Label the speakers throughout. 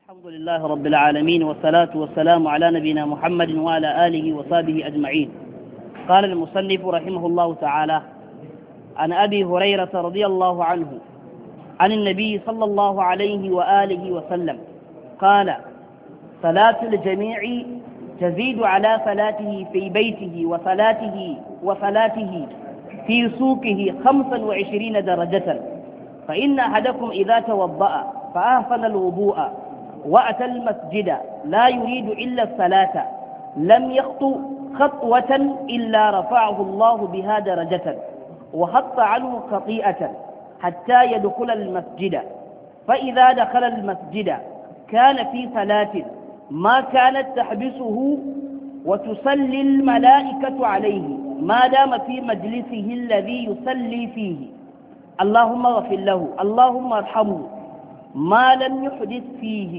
Speaker 1: الحمد لله رب العالمين والصلاة والسلام على نبينا محمد وعلى آله وصحبه أجمعين. قال المصنف رحمه الله تعالى: عن أبي هريرة رضي الله عنه عن النبي صلى الله عليه وآله وسلم قال: صلاة الجميع تزيد على صلاته في بيته وصلاته في سوقه 25 درجة، فإن أحدكم إذا توضأ فأحسن الوضوء وأتى المسجد لا يريد إلا الصلاة لم يخطو خطوة إلا رفعه الله بها درجة وحط عنه خطيئة حتى يدخل المسجد، فإذا دخل المسجد كان في صلاة ما كانت تحبسه وتصلي الملائكة عليه ما دام في مجلسه الذي يصلي فيه، اللهم اغفر له اللهم ارحمه ما لم يحدث فيه.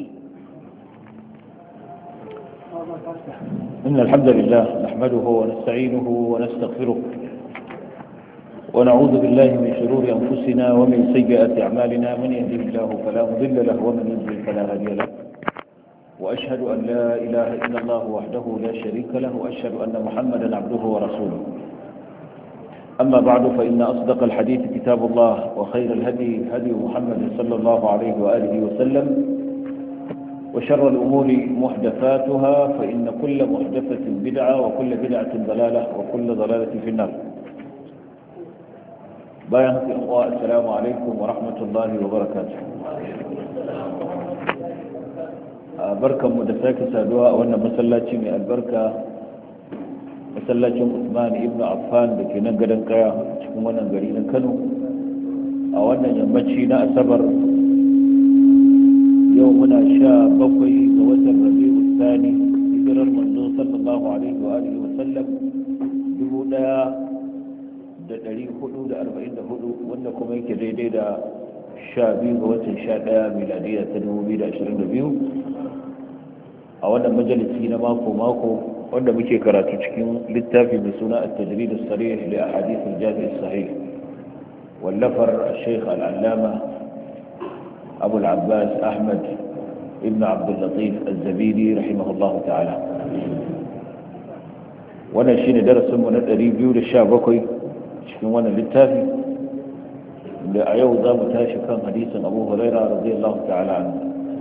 Speaker 2: إن الحمد لله نحمده ونستعينه ونستغفره ونعوذ بالله من شرور أنفسنا ومن سيئات أعمالنا، من يهده الله فلا مضل له ومن يضلل فلا هادي له، وأشهد أن لا إله إلا الله وحده لا شريك له، وأشهد أن محمدا عبده ورسوله. أما بعد، فإن أصدق الحديث كتاب الله، وخير الهدي هدي محمد صلى الله عليه وآله وسلم، وشر الأمور محدثاتها، فإن كل محدثة بدعة وكل بدعة ضلالة وكل ضلالة في النار. بايعك إخوة، السلام عليكم ورحمة الله وبركاته. بركة مدساك سادوها وأن مسلاتي من البركة masallacin Usman ibn Affan da ke nan gadon kaya cikin wannan gari na Kano a wannan yammaci na Asabar. Yau muna 17 ga watan Rabi'u Thani, hijirar manzo sallallahu alaihi wa alihi wa sallam 1444, wanda kuma yake daidai da 12 ga watan 11 miladiya ta 2022 a wannan majalisi na mako wanda muke karatu cikin littafi mai suna at-tajrid as-sarih li ahadith al-jami' as-sahih wallafar al-shaykh al-allama Abu al-Abbas Ahmad ibn Abd al-Latif az-Zabidi rahimahullah ta'ala. Wannan shine darasin mu na 217 cikin wannan littafi, da a yau zamu tashi kan hadisin Abu Hurairah radiyallahu ta'ala anhu.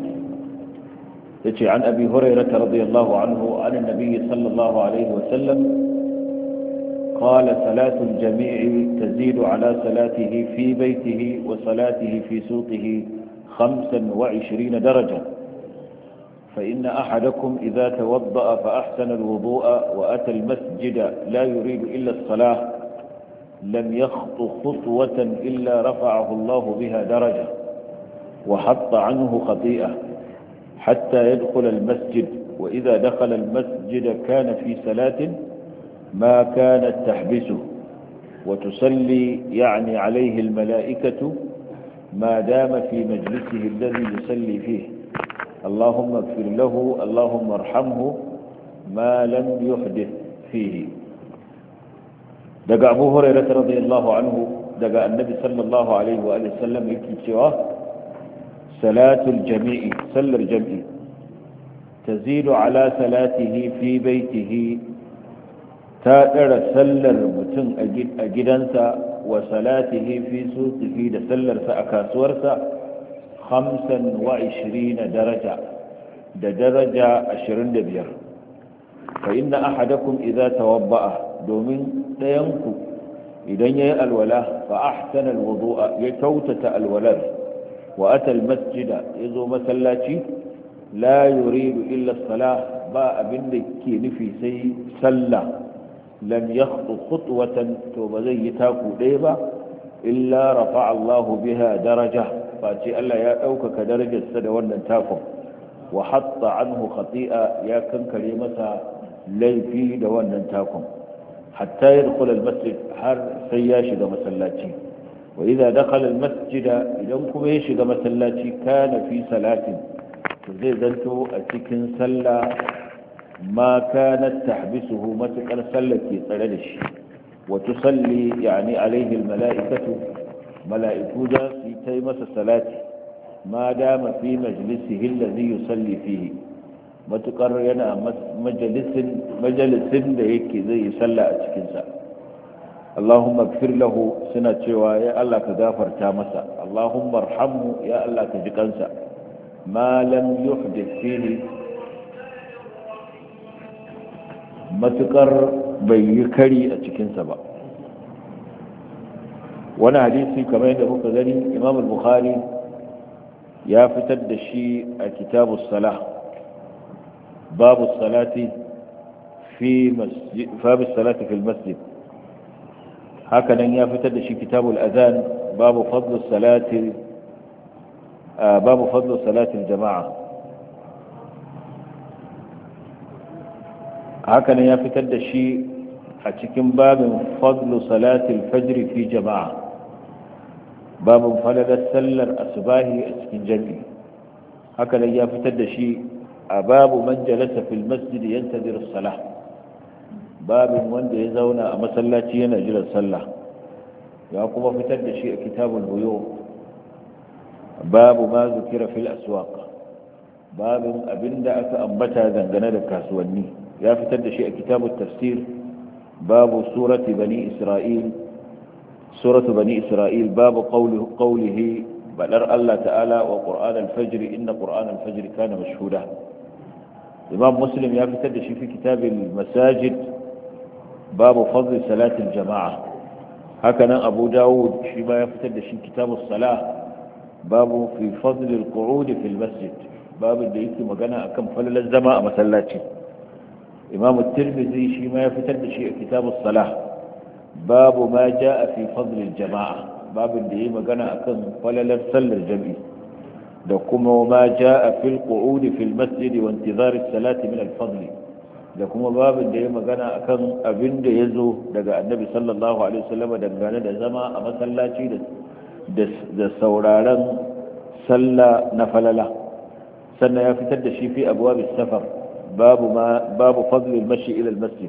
Speaker 2: عن أبي هريرة رضي الله عنه عن النبي صلى الله عليه وسلم قال: صلاة الجميع تزيد على صلاته في بيته وصلاته في سوقه 25 درجة، فإن أحدكم إذا توضأ فأحسن الوضوء وأتى المسجد لا يريد إلا الصلاة لم يخط خطوة إلا رفعه الله بها درجة وحط عنه خطيئة حتى يدخل المسجد، وإذا دخل المسجد كان في صلاة ما كانت تحبسه وتصلي يعني عليه الملائكة ما دام في مجلسه الذي يصلي فيه، اللهم اغفر له اللهم ارحمه ما لم يحدث فيه. دقى أبو هريرة رضي الله عنه دقى النبي صلى الله عليه وآله وسلم يكتشوه: صلاة الجميع سلر جمعي تزيد على صلاته في بيته تادر سلر متن أجدنسا وصلاته في سوقه دسلر سأكاسورسا 25 درجة درجة 25. فإن أحدكم إذا توضأ دومين تينكو إذن الولاء فأحسن الوضوء يكوتة الولاء وأتى المسجد يزو مسلاتي لا يريد إلا الصلاة باء بندك نفي سي سلة لم يخطو خطوة توبزي تاكو ديبا إلا رفع الله بها درجة فاتي ألا يأوك كدرجة سدوانا تاكم وحط عنه خطيئة يا كن كلمة ليفي دوانا تاكم حتى يدخل المسجد حر سياشد مسلاتي، وإذا دخل المسجد إذا كم يشغى مسلاتي كان في صلاة زي ذنتو أتكن سلا ما كانت تحبسه متكن سلتي تردش وتصلي يعني عليه الملائكة ملائكة في تيمة الصلاة ma dama fi majlisihi allazi yusalli fihi matukar yana majalisin da yake zai yi sallah a cikinsa. Allahumma gfir lahu suna cewa ya Allah ka gafarta masa, Allahumma arhamhu ya Allah ka ji kansa, ma lam yuhdith fihi matukar bai yi kari a cikinsa ba. wani hadisi kamar yadda muka gani Imam al-Bukhari ya fitar da shi a kitabus salah babu salati fi masjid fil masjid. hakanan ya fitar da shi kitabul adhan babu fadl salati jama'a. hakanan ya fitar da shi a cikin babin fadl salati al-fajr fi jama'a, babin falalar sallar asubahi a cikin jami'i. hakanan ya fitar da shi a babu man jalasa fil masjid yantazir as-salah, babin wanda ya zauna a masallaci yana jiran sallah. ya kuma fitar da shi a kitabul buyu babu ma zukira fil aswaq, babin abinda aka ambata dangane da kasuwanni. ya fitar da shi a kitabut tafsir babu suratu bani isra'il babu qawlihi badar Allah ta'ala wa qur'an al-fajr inna qur'an al-fajr kana mashhuda. imam muslim ya fitar da shi fi kitabil masajid babu fadl salatin jama'a. hakanan abu dawud shi ma ya fitar da shi kitabus salah babu fi fadl al-qu'ud fi al-masjid, babu da yake magana akan falalar zama a masallaci. imam at-tirmidhi shi ma ya fitar da shi a kitabus salah babu ma jaa fi fadl al-jama'a, babu da yake magana akan falalar sallar jami'i da kuma ma jaa fi al-qu'ud fi al-masjid wa intizar as-salati min al-fadl, da kuma babin da ya magana akan abin da ya zo daga annabi sallallahu alaihi wasallam dangane da zama a masallaci da sauraron sallah na falala. sannan ya fitar da shi fi abwab as-safar babu fadl al-mashi ila al-masjid.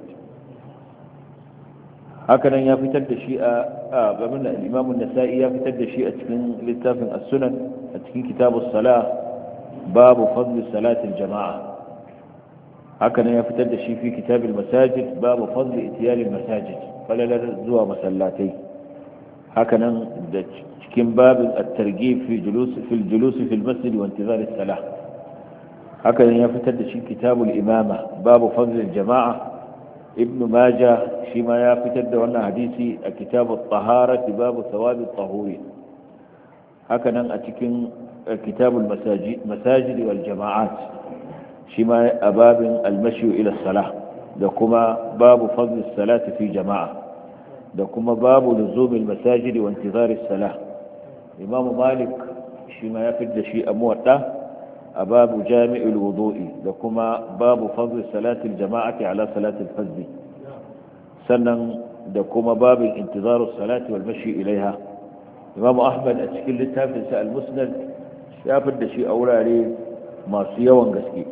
Speaker 2: hakanan ya fitar da shi a babin al-imam an-nasa'i ya fitar da shi a cikin littafin as-sunan a cikin kitabus salah babu fadl salati al-jama'a. hakanan ya fitar da shi fi kitabil masajid babu fadli itiyalil masajid, falalar zuwa masallatai. hakanan da cikin babin at-targhib fi julus fil masjid wa intizar as-salah. hakanan ya fitar da shi kitabul imama babu fadli jama'a. ibn majah shi ma ya fitar da wannan hadisi a kitabut taharati babu thawabi at-tahuri. hakanan a cikin kitabul masajid wal jama'at shi ma a babin almashiyu ila salah, da kuma babu fadl salati fi jama'a, da kuma babu luzumil masajidi wa intizari salah. imamu malik shi ma ya fidda shi a muwadda a babu jami'ul wudu'i, da kuma babu fadl salati jama'ati ala salati al-fajr. sannan da kuma babin intizaru salati wal mashi ilaiha. imamu ahmad a cikin littafinsa al-musnad ya fidda shi a wurare masu yawan gaske.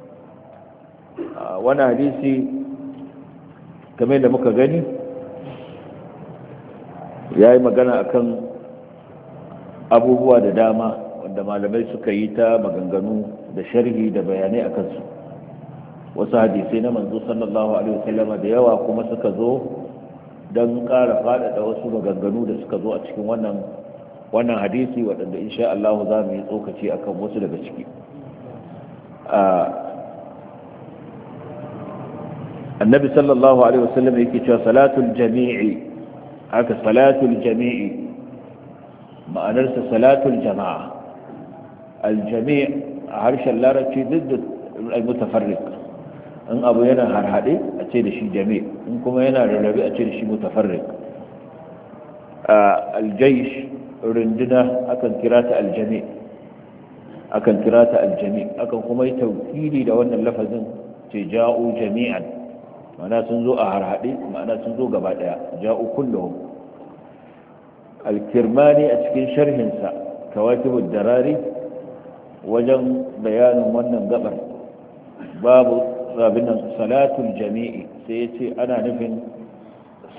Speaker 2: wani hadisi kamar da muka gani ya yi magana akan abubuwa da dama wanda malamai suka yi ta maganganu da sharhi da bayanai a kansu. wasu hadisai na manzo sallallahu alaihi wasallam da yawa kuma suka zo don ƙara faɗaɗa wasu maganganu da suka zo a cikin wannan hadisi, waɗanda insha Allah za mu yi tsokaci akan wasu daga ciki. annabi sallallahu alaihi wasallam yake cewa salatul jami'i, haka salatul jami'i ma'anarsa salatul jama'a. aljami' a harshen larabci duk al-mutafarriq, in abu yana harhaɗe a ce da shi jami', in kuma yana rarrabe a ce da shi mutafarriq. aljaysh runduna akan kira ta aljami', akan kuma yi tawkili da wannan lafazin ce ja'u jami'an, ma'ana sun zo a harhaɗe, ma'ana sun zo gaba ɗaya, ja'u kulluhum. al-kirmani a cikin sharhinsa kawakibud darari wajen bayanin wannan gabar babu rabinan salatul jami'i sai ya ce ana nufin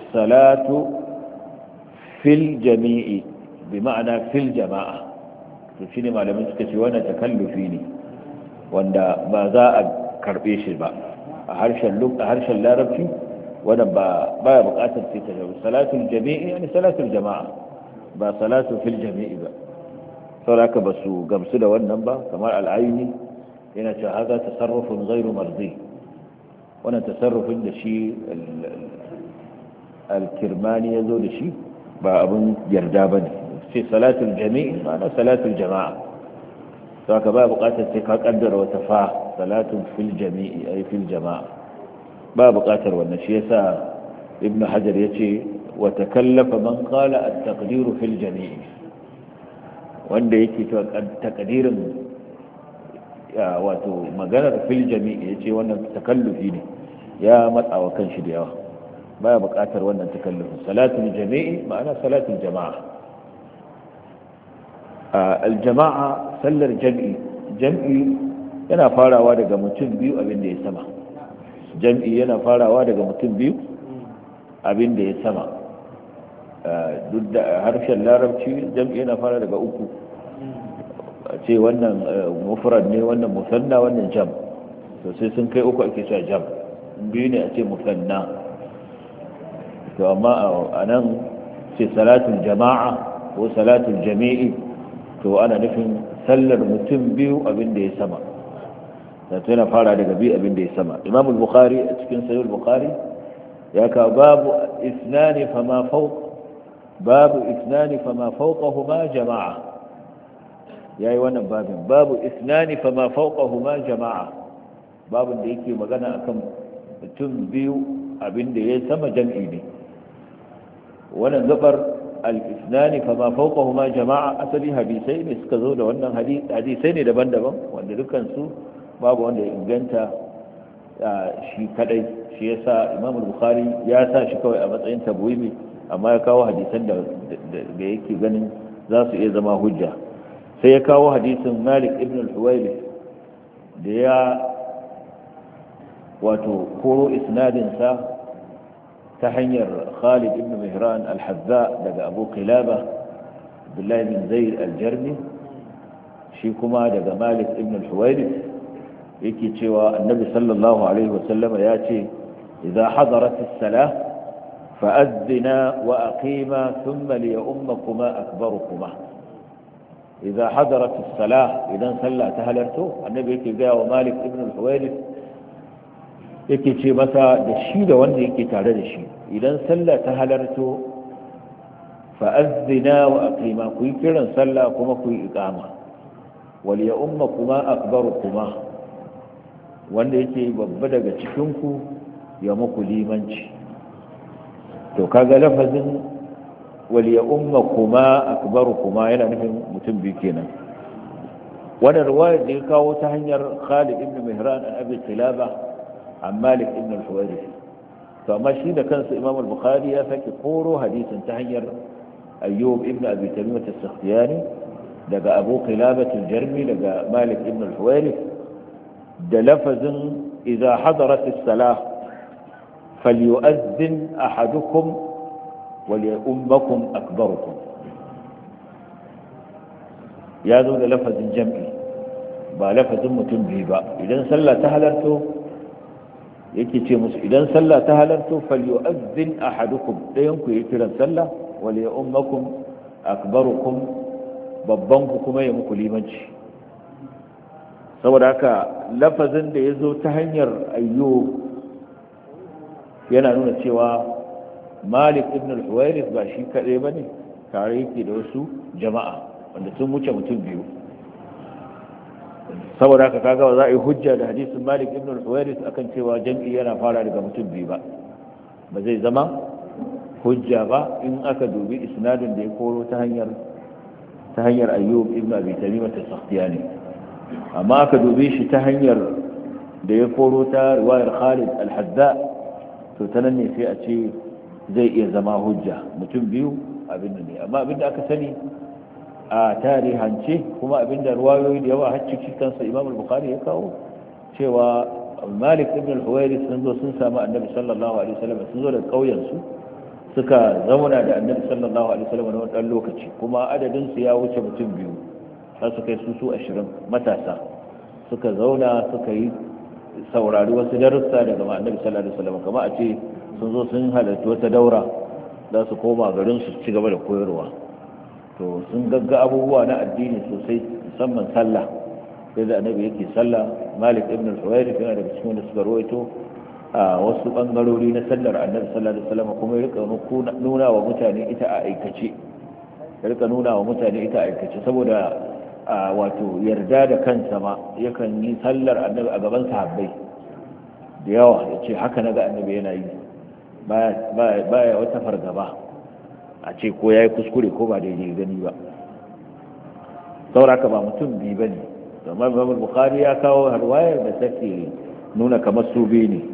Speaker 2: salatu fil jami'i bi ma'ana fil jama'a, to shine malamin suka ce wannan takallufi ne wanda ba za a karbe shi ba a harshen larabci wannan ba ya buƙatar sai ta jawo salatul jami'i yani salatul jama'a ba salatu fil jami'i ba sauraka ba su gamsu da wannan ba kamar al'ayuni yana cewa haza tasarrufun ghairu marzi wannan tasarrufin da shi al-kirmani ya zo da shi ba abin yarda ba ne ce salatul jami'i ma'ana salatul jama'a sauraka ba buƙatar sai ka kaddara wata fa salatun fil jami'i ay fil jama'a ba buƙatar wannan shi yasa ibn hajar yace wa takallafa man qala at-taqdiru fil jami'i wanda yake to takdirin wato maganar fil jami'i yace wannan takallufi ne ya matsawa kanshi da yawa baya buƙatar wannan takallufin salatul jami'i ma'ana salatul jama'a al-jama'a sallar jam'i yana farawa daga mutum biyu abin da ya sama jam'i yana farawa daga mutum biyu abin da ya sama duk da harshen larabci jam'i yana fara daga uku a ce wannan mufrad ne wannan musanna wannan jam to sai sun kai uku ake cewa jam biyu ne a ce musanna to amma a nan ce salatul jama'a ko salatul jami'i to ana nufin sallar mutum biyu abin da ya sama zato yana fara daga biyu abin da ya sama imam al-bukhari a cikin sahih al-bukhari ya ka babu isnani fama fawq babu isnani fama fawqahuma jama'a yayi wannan babin babu isnani fama fawqahuma jama'a babin da yake magana akan mutum biyu abin da ya sama jam'i ne wannan gabar al-isnani fama fawqahuma jama'a asali hadisai ne suka zo da wannan hadisai ne daban-daban wanda dukkan su babu wanda ya inganta shi kadai shi yasa Imam Bukhari ya sa shi kawai a matsayin tabwimi amma ya kawo hadisan da yake ganin za su iya zama hujja sai ya kawo hadisin Malik ibn al-Huwairi da ya wato koro isnadin sa ta hanyar Khalid ibn Mihran al-Hazza daga Abu Qilaba Abdullah bin Zayd al-Jarmi shi kuma daga Malik ibn al-Huwairi yake cewa annabi sallallahu alaihi wasallam ya ce idza hadarat as-salah fa'adhina wa aqima thumma liyummakuma akbarukuma idza hadarat as-salah idan sallah ta halarto annabi yake ga wa Malik ibn al-Huwairith yake ce masa da shi da wanda yake tare da shi idan sallah ta halarto fa'adhina wa aqima ku yi kiran sallah kuma ku yi iqama wal yummakuma akbarukuma wanda yake babba daga cikinku ya muku limanci to kaga lafazin wal ya ummakuma akbarukuma yana nufin mutum biyu kenan wannan riwayar da ya kawo ta hanyar Khalid ibn Mihran an Abi Qilaba an Malik ibn al-Huwairith to amma shi da kansa Imam al-Bukhari ya sake koro hadisin ta hanyar Ayyub ibn Abi Tamimah as-Sakhtiyani daga Abu Qilaba al-Jarmi daga Malik ibn al-Huwairith da lafazin idza hadarat as-salah falyu'adhdhin ahadukum wa liyummakum akbarukum ya zo da lafazin jam'i ba lafazin mutum biyu ba idan sallah ta halarto yake ce musu idan sallah ta halarto falyu'adhdhin ahadukum dayan ku yi kiran sallah wa liyummakum akbarukum babban ku kuma ya muku limanci saboda haka lafazin da ya zo ta hanyar Ayyub yana nuna cewa Malik ibn al-Huwairith ba shi kaɗai ba ne tare yake da wasu jama'a wanda sun wuce mutum biyu saboda haka kaga ba za a yi hujja da hadisin Malik ibn al-Huwairith akan cewa jam'i yana fara daga mutum biyu ba zai zama hujja ba in aka dubi isnadin da ya koro ta hanyar Ayyub ibn Abi Tamimah as-Sakhtiyani amma aka dube shi ta hanyar da ya koro ta riwayar Khalid al-Hazza to ta nan ne sai a ce zai iya zama hujja mutum biyu abin da ne amma abin da aka sani a tarihance kuma abin da riwayoyi da yawa har cikin kansa Imam al-Bukhari ya kawo cewa Malik ibn al-Huwairith sun zo sun samu Annabi sallallahu alaihi wasallam sun zo da kauyen su suka zauna da Annabi sallallahu alaihi wasallam na wani lokaci kuma adadin su ya wuce mutum biyu har suka yi su 20 matasa suka zauna suka yi saurari wasu darussa daga annabi sallallahu alaihi wasallam, kamar a ce sun zo sun halarci wata daura za su koma garin su ci gaba da koyarwa. To sun gagga abubuwa na addini sosai, musamman sallah, sai da annabi yake sallah. Malik ibn al-Huwayrith yana daga cikin da suka rawaito a wasu bangarori na sallar annabi sallallahu alaihi wasallam, kuma ya rika nuna wa mutane ita a aikace, saboda wato yarda da kansa ma yakan yi sallar annabi a gaban sahabbai da yawa, ya ce haka naga annabi yana yi, baya wata fargaba a ce ko ya yi kuskure ko ba daidai gani ba. sauraka ba mutum biyu ba ne, zama Imam Bukhari ya kawo harwayar da take nuna kamar su biyu ne.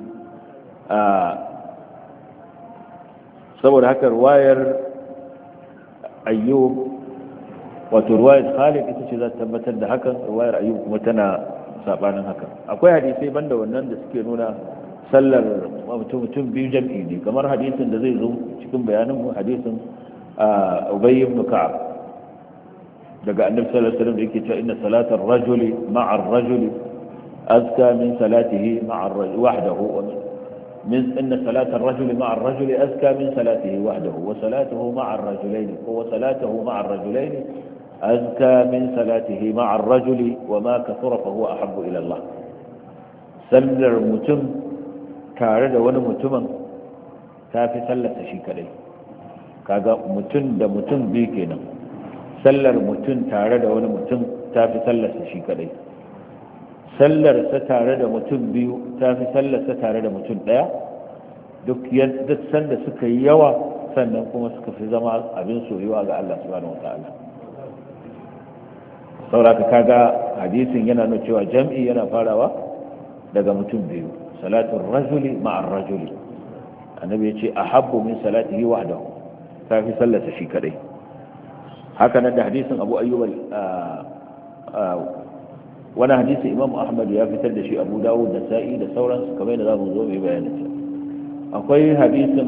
Speaker 2: Saboda haka ruwayar Ayyub, wato ruwayar Khalid ita ce za ta tabbatar da hakan, ruwayar Ayyub kuma tana sabanin hakan. Akwai hadisai banda wannan da suke nuna sallar mutum biyu jam'i ne, kamar hadisin da zai zo cikin bayanin mu, hadisin Ubay ibn Ka'ab daga Annabi sallallahu alaihi wasallam da yake cewa inna salatar rajuli ma'a ar-rajuli azka min salatihi ma'a ar-rajuli wahdahu, من إن صلاة الرجل مع الرجل أزكى من صلاته وحده، وصلاته مع الرجلين أزكى من صلاته مع الرجل، وما كثر فهو أحب إلى الله. سلر متم تارد ونمتما تافي سلة شيكالي كاغا متن دا متن بيكينا، سلر متن تارد ونمتم تافي سلة شيكالي، sallar sa tare da mutum biyu ta fi sallar sa tare da mutum ɗaya, duk sanda suka yi yawa sannan kuma suka fi zama abin soyuwa ga Allah subhanahu wataala. sauraka kaga hadisin yana nuna cewa jam'i yana farawa daga mutum biyu, salatun rajuli ma'ar rajuli, annabi ya ce ahabbu min salatihi wahdahu, ta fi sallar sa shi kadai. haka nan da hadisin Abu Ayyub wani hadisi Imam Ahmad ya fitar da shi, Abu Dawud da Sa'i da sauransu, kamar da za mu zo mai bayanin. akwai hadisin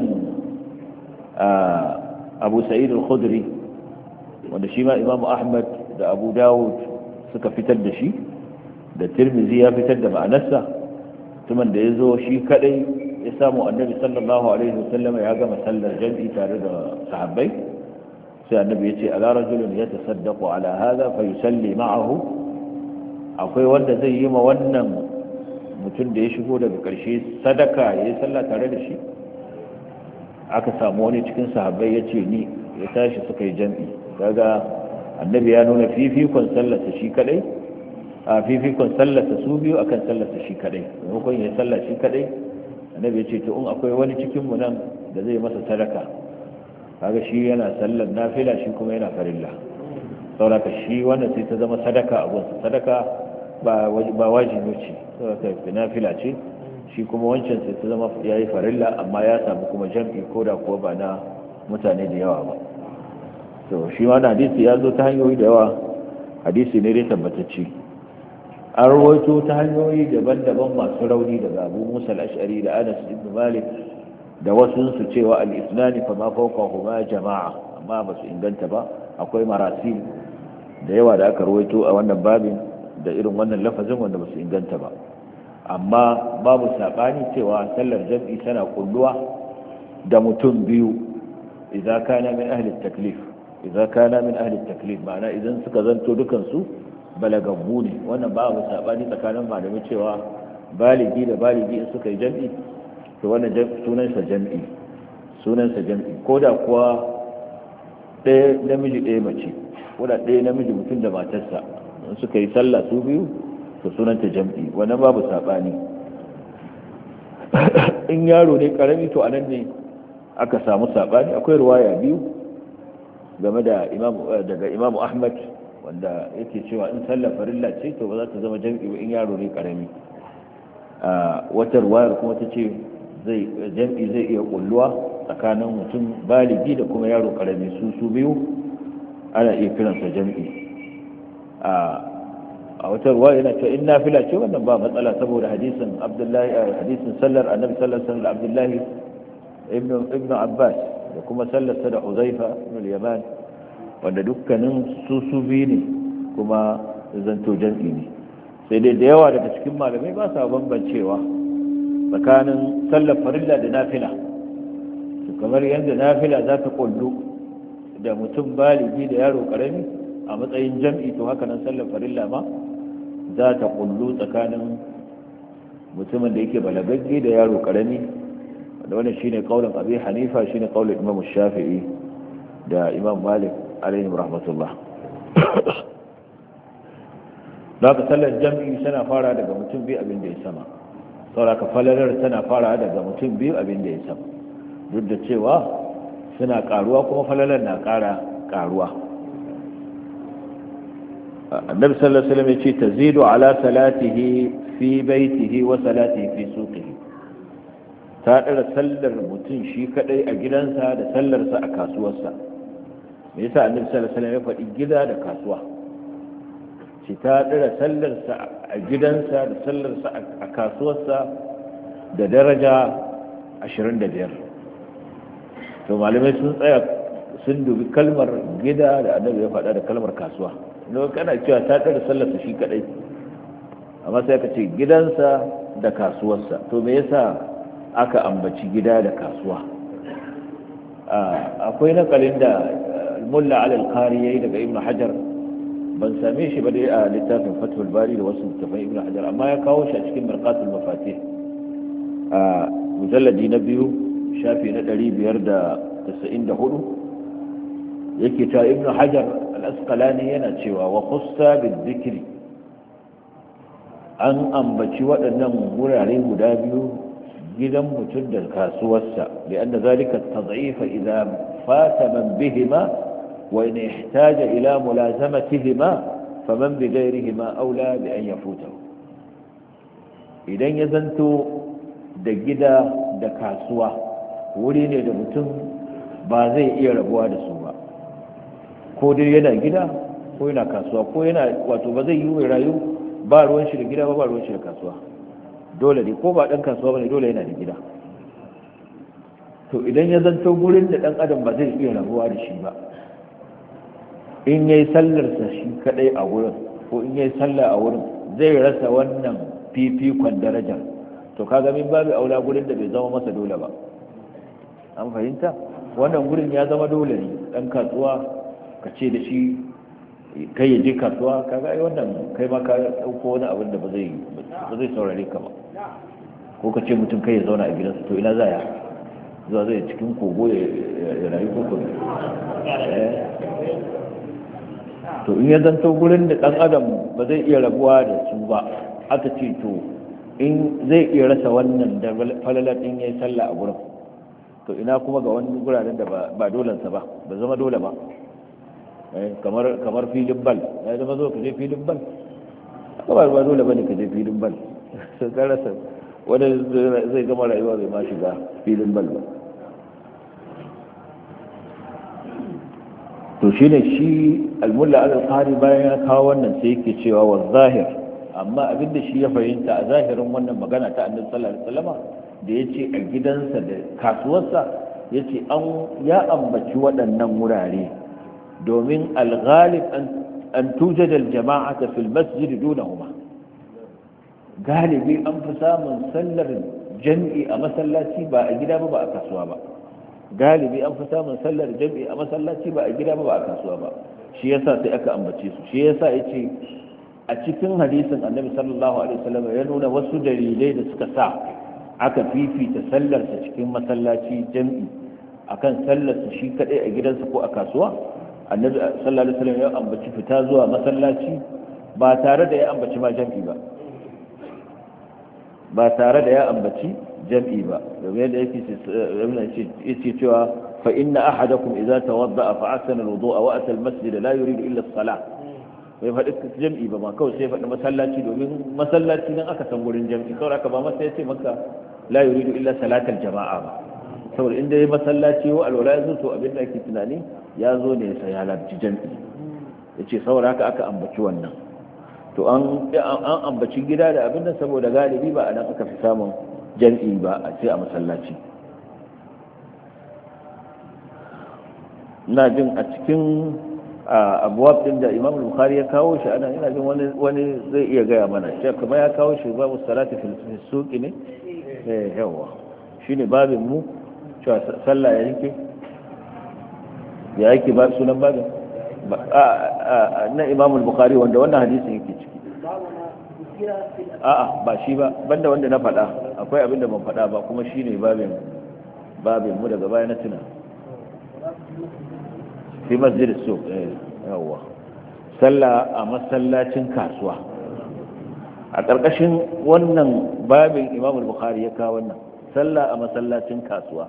Speaker 2: Abu Sa'id al-Khudri wanda shi ma Imam Ahmad da Abu Dawud suka fitar da shi, da Tirmidhi ya fitar da ma'anarsa. tuman da ya zo shi kadai ya samu annabi sallallahu alaihi wasallam ya gama sallar jam'i tare da sahabbai, sai annabi ya ce ala rajulun yatasaddaqu ala hadha fa yusalli ma'ahu, akwai wanda zai yi ma wannan mutum da ya shigo daga ƙarshe sadaka ya yi sallah tare da shi. aka samu wani cikin sahabbai ya ce ni, ya tashi suka yi jam'i. kaga annabi ya nuna fifikon sallarsa shi kadai, a fifikon sallarsa su biyu akan sallarsa shi kadai, maimakon ya sallah shi kadai annabi ya ce to in akwai wani cikin mu nan da zai masa sadaka, kaga shi yana sallar nafila shi kuma yana farilla, sauraka shi wannan sai ta zama sadaka a gunsa. sadaka ba wajibi ce, sauraka nafila ce, shi kuma wancan sai ta zama ya yi farilla, amma ya samu kuma jam'i ko da kuwa ba na mutane da yawa ba. to shi ma hadisi ya zo ta hanyoyi da yawa, hadisi ne dai tabbatacce. an rawaito ta hanyoyi daban-daban masu rauni daga Abu Musa al-Ash'ari da Anas ibn Malik da wasu su cewa al-isnani fa ma fawqahuma jama'a, amma ba su inganta ba. akwai marasil da yawa da aka rawaito a wannan babin da irin wannan lafazin wanda ba su inganta ba, amma babu sabani cewa sallar jam'i tana kulluwa da mutum biyu idza kana min ahli at-taklif, ma'ana idan suka zanto dukan su balagaggu ne. wannan babu sabani tsakanin malamai cewa baligi da baligi in suka yi jam'i to wannan sunansa jam'i ko da kuwa ɗaya namiji ɗaya mace, ko da ɗaya namiji mutum da matarsa in suka yi sallah su biyu to sunanta jam'i, wannan babu sabani. in yaro ne karami to anan ne aka samu sabani. akwai ruwaya biyu game da daga Imam Ahmad wanda yake cewa in sallar farilla ce to ba za ta zama jam'i ba in yaro ne karami. wata ruwayar kuma ta ce jam'i zai iya kulluwa tsakanin mutum baligi da kuma yaro karami, su biyu ana iya kiransa jam'i. a wata ruwaya yana cewa in nafila ce wannan ba matsala, saboda hadisin sallar annabi sallallahu alaihi wasallam Abdullahi ibn Abbas da kuma sallar sa da Uzaifa ibn al-Yaman, wanda dukkanin su biyu ne kuma zanto jam'i ne. sai dai da yawa daga cikin malamai ba sa bambancewa tsakanin sallar farilla da nafila. kamar yadda nafila za ta kullu da mutum baligi da yaro karami a matsayin jam'i, to haka nan sallar farilla ma za ta kullu tsakanin mutumin da yake balagagge da yaro karami. da wannan shine kaulin Abi Hanifa, shine kaulin Imam Shafi'i da Imam Malik alaihi rahmatullah. da ka sallar jam'i tana fara daga mutum biyu abin da ya sama, saboda ka falalar tana fara daga mutum biyu abin da ya sama, duk da cewa suna karuwa kuma falalar na kara karuwa. annabi sallallahu alaihi wasallam yace tazidu ala salatihi fi baitihi wa salatihi fi suqihi, ta dara sallar mutum shi kadai a gidansa da sallarsa a kasuwarsa. me yasa annabi sallallahu alaihi wasallam ya faɗi gida da kasuwa? shi ta dara sallarsa a gidansa da sallarsa a kasuwarsa da daraja 25. to malamai sun tsaya sun dubi kalmar gida da annabi ya faɗa da kalmar kasuwa. don kana cewa ta dara sallarsa shi kadai, amma sai ka ce gidansa da kasuwarsa. to me yasa aka ambaci gida da kasuwa? akwai nakalin da mulla al-qari yayi daga ibnu hajar, ban same shi ba dai a littafin fathul bari da wasu littafin ibnu hajar, amma ya kawo shi a cikin mirqatul mafatih a mujalladi na 2 shafi na 594. yake ta ibnu hajar al-asqalani yana cewa wa khussa bil-dhikri, an ambaci waɗannan wurare guda biyu, gidan mutum da kasuwarsa, da anna zalika tad'ifa idza fata man bihima wa in ihtaja ila mulazamatihima faman bi ghayrihima aula bi an yafutahu. idan ya zanto da gida da kasuwa wuri ne da mutum ba zai iya rabuwa da su ba, ko dai yana gida ko yana kasuwa, ko yana wato ba zai yi wa rayu ba ruwan shi da gida ba ruwan shi da kasuwa, dole ne ko ba dan kasuwa bane dole yana da gida. to idan ya zanto gurin da dan adam ba zai iya rabuwa da shi ba, in yayi sallar sa shi kadai a gurin ko in yayi sallah a wurin zai rasa wannan fifikon darajar, to kaga min babu aula gurin da bai zama masa dole ba. an fahimta? wannan gurin ya zama dole ne. dan kasuwa ka ce da shi kai ya je kasuwa, kaga ai wannan kai ma ka dauko wani abin da ba zai saurare ka ba. ko ka ce mutum kai ya zauna a gidansa, to ina za ya zuwa zai cikin kogo ya rayu ko to in ya zanto gurin da dan adam ba zai iya rabuwa da su ba, aka ce to in zai iya rasa wannan da falalar din yayi sallah a gurin, to ina kuma ga wani guraren da ba dolansa ba zama dole ba. kamar filin bal, ya zama zo ka je filin bal, ba dole bane ka je filin bal. sai ka rasa wanda zai gama rayuwa bai ma shiga filin bal ba. to shine shi al-mulla al-qari bayan ya kawo wannan sai yake cewa wa zahir, amma abinda shi ya fahimta a zahirin wannan magana ta annabi sallallahu alaihi wasallama da yace a gidansa da kasuwarsa, yace ya ambaci waɗannan wurare domin al-ghalib an tujad al-jama'ata fil masjid dunahuma. galibi an fi samun sallar jam'i a masallaci ba a gida ba a kasuwa ba. galibi an fi samun sallar jam'i a masallaci ba a gida ba a kasuwa ba. shi yasa sai aka ambace su. shi yasa yace a cikin hadisin annabi sallallahu alaihi wasallam ya nuna wasu dalilai da suka sa aka fifita sallarsa cikin masallaci jam'i akan sallarsa shi kadai a gidansa ko a kasuwa. annabi sallallahu alaihi wasallam ya ambaci fita zuwa masallaci ba tare da ya ambaci ma jam'i ba, jam'i ba. domin yadda yake cewa fa inna ahadakum idza tawadda'a fa ahsana al-wudu'a wa ata al-masjid la yuridu illa as-salah. bai faɗi jam'i ba ma, kawai sai faɗi masallaci, domin masallaci nan aka san gurin jam'i. saboda ka ba masa yace maka la yuridu illa salatal jama'a ba, saboda inda ya masallaci wa alwala yazo to abin da ake tunani ya zo ne sai ya halarci jam'i. yace saboda haka aka ambaci wannan. to an ambaci gida da abin nan saboda galibi ba a nan aka fi samun jam'i ba, a ce a masallaci. ina jin a cikin abuwab din da Imam Bukhari ya kawo shi ana ina jin wani zai iya gaya mana shi kuma ya kawo shi babu salati fil suqi ne yawa shine babin mu cewa sallah ya yake ba sunan babin na Imam Bukhari wanda wannan hadisin yake ciki ba shi ba banda wanda na faɗa akwai abin da ban faɗa ba kuma shine babin mu daga baya na tuna fi masjid as-suq yawa sallah a masallacin kasuwa a ƙarƙashin wannan babin Imam Bukhari ya kawo wannan sallah a masallacin kasuwa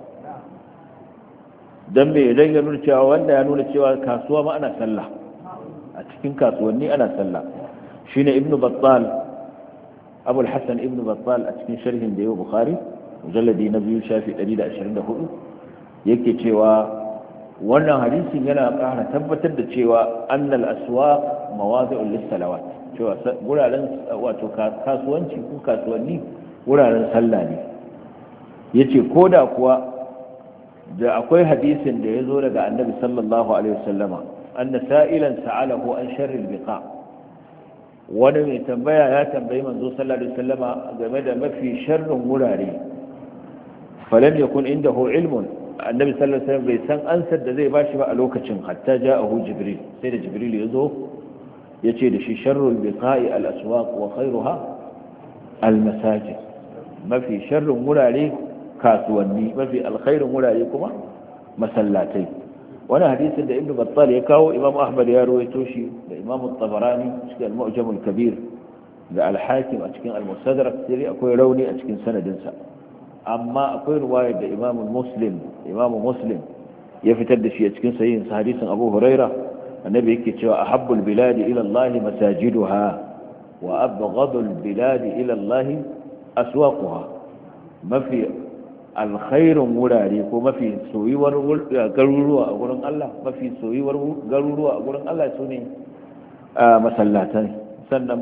Speaker 2: dan me idan ya nuna cewa wanda ya nuna cewa kasuwa ma ana sallah a cikin kasuwanni ana sallah shine Ibn Battal Abu al-Hasan Ibn Battal a cikin sharhin da yayi Bukhari mujalladi na 2 shafi 124 yake cewa wannan hadisin yana ƙara tabbatar da cewa annal aswaq mawadi'ul lis-salawat cewa wuraren wato kasuwanci ko kasuwanni wuraren sallah ne yace koda kuwa da akwai hadisin da yazo daga Annabi sallallahu alaihi wasallama anna sa'ilan sa'alahu an sharri al-biqa wani mai tambaya ya tambayi manzo sallallahu alaihi wasallama game da mafi sharrin wurare falam yakun indahu ilmun annabi sallallahu alaihi wasallam bai san ansar da zai bashi ba a lokacin hatta ja'ahu jibril sai da jibril ya zo yace da shi sharrul biqa'i al-aswaq wa khairuha al-masajid mafi sharrin wurare kasuwanni mafi alkhairin wurare kuma masallatai wannan hadisin da ibnu battal ya kawo imam ahmad ya rawaito shi da imam at-tabarani cikin al-mu'jam al-kabir da al-hakim a cikin al-mustadrak sai akwai rauni a cikin sanadin sa amma akwai ruwayar da imamu muslim ya fitar da shi a cikin sahihin hadisin abu huraira annabi yake cewa ahabbul biladi ila Allah masajiduha wa abghadul biladi ila Allah aswaquha mafi alkhairun wurare ko mafi soyuwar garuruwa a gurin Allah mafi soyuwar garuruwa a gurin Allah sune masallatan sannan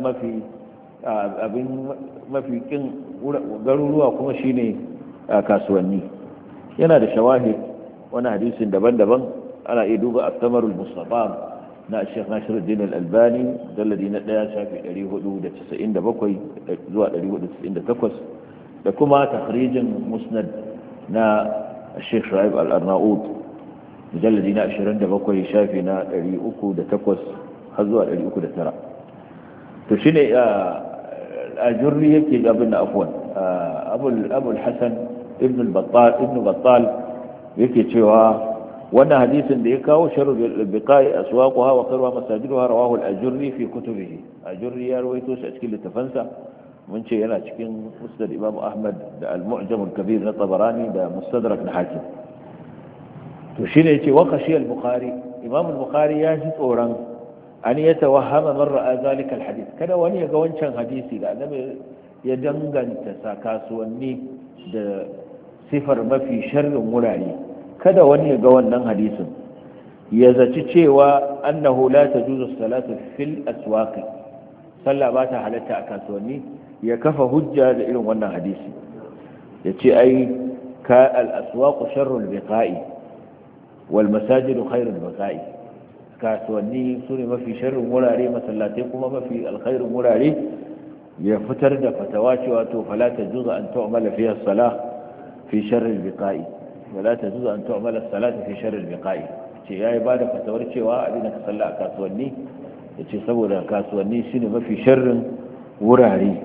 Speaker 2: mafi kin garuruwa kuma shine kasuwanni yana da shawahid wani hadisin daban-daban ana iya duba at-tamarul mustafa na Sheikh Nasiruddin Al-Albani dalladi na 1 shafi 497 zuwa 498 da kuma takhrijin musnad na Sheikh Shu'aib Al-Arnaud dalladi na 27 shafi na 308 har zuwa 309 to shine ajurri yake abin da afwan abul hasan ibn battal yake cewa wannan hadisin da ya kawo sharru biqa'i aswaquha wa qarwa masajiduha rawahu al-ajurri fi kutubihi ajurri ya rawaito shi a cikin littafansa mun ce yana cikin musnad imam ahmad da al-mu'jam al-kabir na tabarani da mustadrak na hakim to shine yace wa khashiya al-bukhari imam al-bukhari ya ji tsoron an yatawahhama man ra'a zalika al-hadith kada wani ya ga wancan hadisi da annabi ya danganta kasuwanni da sifar mafi sharrin wurare kada wani ya ga wannan hadisin ya zaci cewa annahu la tajuzu salatu fil aswaq sallah ba ta halatta a kasuwanni ya kafa hujja da irin wannan hadisi yace ai ka al aswaq sharrul biqa'i wal masajid khairul biqa'i kasuwanni sune mafi sharrin wurare masallatai kuma mafi alkhairin wurare ya fitar da fatawa cewa to fala tajuzu an tu'mala fiha as-salah fi sharril biqa'i wala tajuzu an tu'mala as-salatu fi sharril biqa'i ce yayi bada fatawar cewa abin da ka salla a kasuwanni yace saboda kasuwanni shine mafi sharrin wurare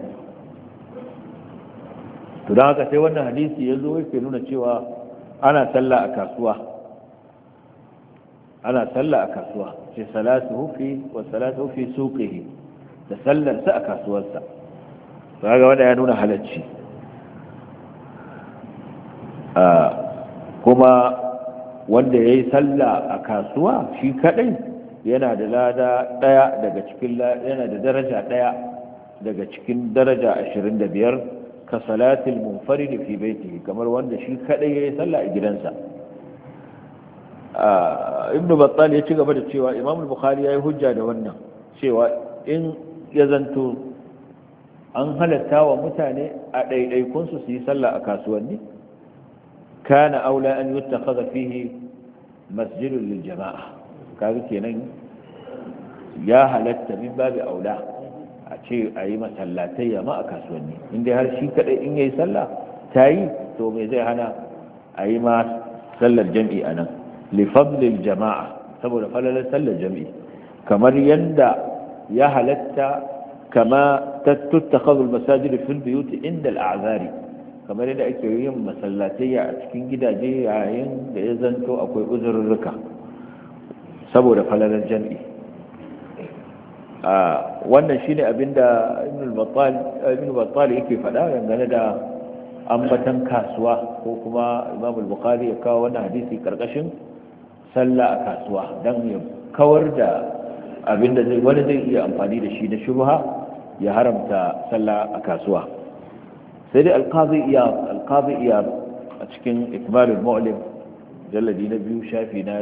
Speaker 2: to dan haka sai wannan hadisi yazo yake nuna cewa ana salla a kasuwa ce salatuhu fi suqihi da sallar sa a kasuwarsa kaga wanda ya nuna halacci kuma wanda yayi sallah a kasuwa shi kadai yana da lada daya daga cikin yana da daraja daya daga cikin daraja 25 ka salatil munfarid fi baitihi kamar wanda shi kadai yayi sallah a gidansa ibnu battal ya ci gaba da cewa imam al-bukhari yayi hujja da wannan cewa in ya zanto an halatta wa mutane a ɗaiɗaikunsu su yi sallah a kasuwanni kana aula an yuttakhadha fihi masjidun lil jama'a kaga kenan ya halatta min babu aula a ce a yi masallatai ma a kasuwanni inda har shi kadai in yayi sallah ta yi to me zai hana a yi ma sallar jam'i a nan lifadlil jama'a saboda falalar sallar jam'i kamar yadda ya halatta kama tattakhadhu al-masajid fi al-buyut inda al-a'zari kamar yadda ake yin masallatai a cikin gidaje yayin da ya zanto akwai uzurruka saboda falalar jam'i wannan shine abinda ibn battal yake faɗa dangane da ambatan kasuwa ko kuma imam al-bukhari ya kawo wannan hadisi karkashin sallah a kasuwa dan ya kawar da abinda wani zai iya amfani da shi na shubha ya haramta sallah a kasuwa sai dai alqazi iyad a cikin ikmal al-mu'lim jalladi na 2 shafi na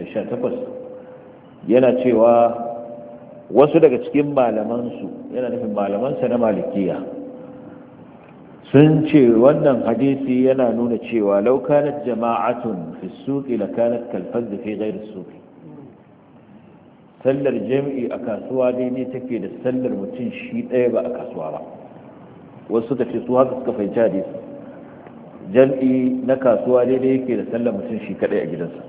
Speaker 2: 618 yana cewa wasu daga cikin malamansu yana nufin malamansa na malikiya sun ce wannan hadisi yana nuna cewa law kanat jama'atun fi suqi la kanat kal fard fi ghayr as-suqi sallar jami'i a kasuwa dai ne take da sallar mutum shi ɗaya ba a kasuwa ba wasu suka ce su haka suka fahimci hadisi jami'i na kasuwa daidai yake da sallar mutum shi kaɗai a gidansa